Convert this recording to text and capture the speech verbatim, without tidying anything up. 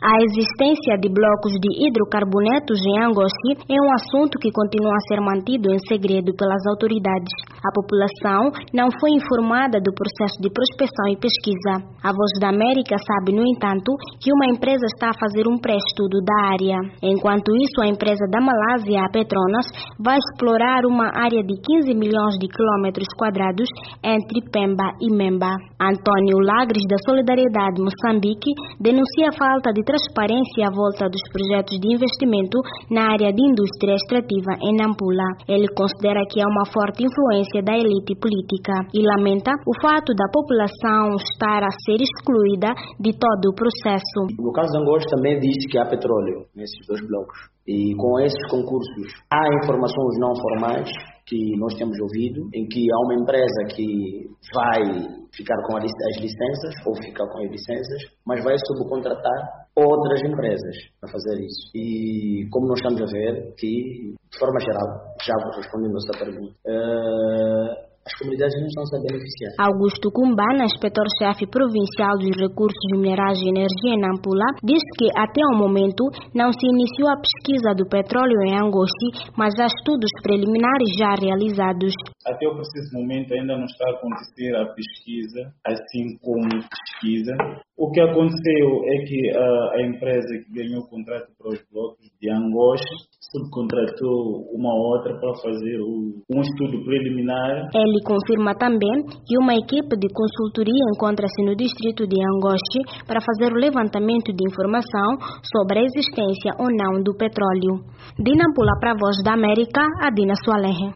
A existência de blocos de hidrocarbonetos em Angoche é um assunto que continua a ser mantido em segredo pelas autoridades. A população não foi informada do processo de prospecção e pesquisa. A Voz da América sabe, no entanto, que uma empresa está a fazer um pré-estudo da área. Enquanto isso, a empresa da Malásia, a Petronas, vai explorar uma área de quinze milhões de quilômetros quadrados entre Pemba e Memba. Antônio Lagres, da Solidariedade Moçambique, denuncia a falta de transparência à volta dos projetos de investimento na área de indústria extrativa em Nampula. Ele considera que há uma forte influência da elite política e lamenta o fato da população estar a ser excluída de todo o processo. No caso de Angoche também diz que há petróleo nesses dois blocos. E com esses concursos há informações não formais que nós temos ouvido, em que há uma empresa que vai ficar com as licenças ou ficar com as licenças, mas vai subcontratar outras empresas para fazer isso. E como nós estamos a ver, que de forma geral, já respondendo a essa pergunta, uh, as comunidades não estão a beneficiar. Augusto Kumbana, inspetor-chefe provincial dos recursos minerais e energia em Nampula, diz que até o momento não se iniciou a pesquisa do petróleo em Angoche, mas há estudos preliminares já realizados. Até o preciso momento ainda não está a acontecer a pesquisa, assim como pesquisa. O que aconteceu é que a, a empresa que ganhou o contrato para os blocos de Angoche subcontratou uma outra para fazer o, um estudo preliminar. Ele confirma também que uma equipe de consultoria encontra-se no distrito de Angoche para fazer o levantamento de informação sobre a existência ou não do petróleo. De Nampula para a Voz da América, Adina Soalerre.